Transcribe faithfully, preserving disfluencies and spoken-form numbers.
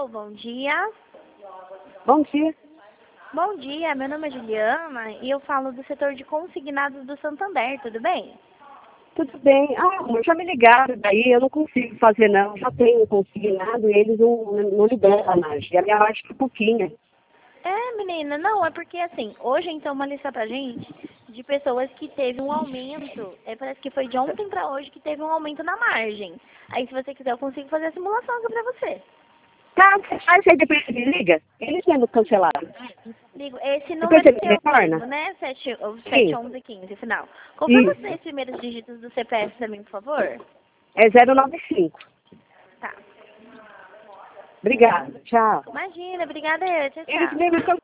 Alô, bom dia. Bom dia. Bom dia, meu nome é Juliana e eu falo do setor de consignados do Santander, tudo bem? Tudo bem. Ah, amor, já me ligaram daí, eu não consigo fazer não. Já tenho consignado e eles não, não liberam a margem. E a minha margem é pouquinha. É, menina, não, é porque assim, hoje então uma lista pra gente de pessoas que teve um aumento, é, parece que foi de ontem pra hoje que teve um aumento na margem. Aí se você quiser eu consigo fazer a simulação aqui pra você. Tá, você faz aí depois você me liga? Eles mesmo cancelaram. Ligo, esse Depois número você me seu retorna? mesmo, né? sete, ou sete Sim. onze quinze, final. Confirma os Isso. três primeiros dígitos do C P F pra mim, por favor. É zero nove cinco. Tá. Obrigada. Tchau. Imagina, obrigada, tchau, Eles tchau. mesmo